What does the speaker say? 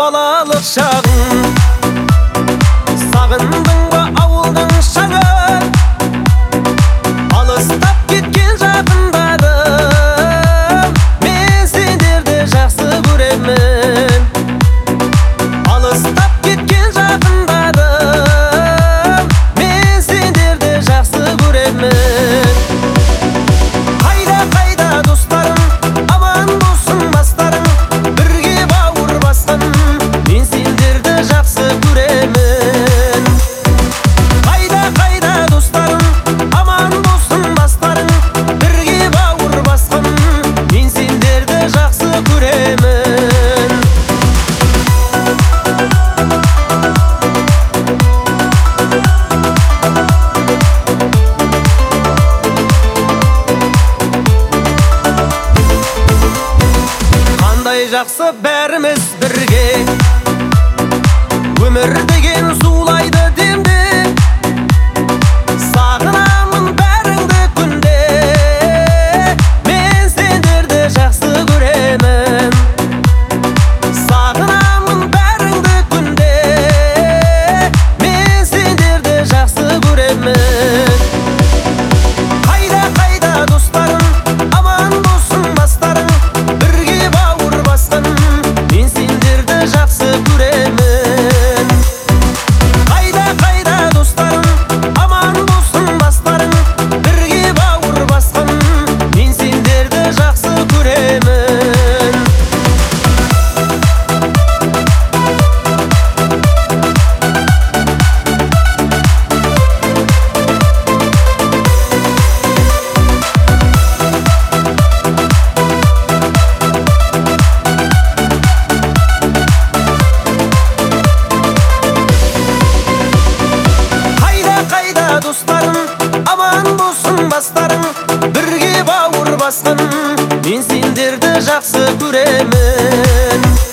балалық шағың. Сағындың ба ауылдың шаңын, алыстап кеткен жақындарым, мен сендерді жақсы көремін. Алыстап кеткен жақындарым, мен сендерді жақсы көремін. Қайда достарым, аман болсын бастарың, бірге бауыр басқан, мен сендерді жақсы көремін. Қайда достарым, аман болсын бастарың, бірге бауыр басқан, мен сендерді жақсы көремін. Қандай жақсы бәріміз бірге, өмір деген зулайды демде. Сағынамын бәріңді күнде, мен сендерді жақсы көремін. Сағынамын бәріңді күнде, мен сендерді жақсы көремін. Қайда достарым, аман болсын бастарың, бірге бауыр басқан, мен сендерді жақсы көремін. Қайда достарым, аман болсын бастарың, бірге бауыр басқан, мен сендерді жақсы көремін. Қайда достарым, аман болсын бастарың, бірге бауыр басқан, мен сендерді жақсы көремін.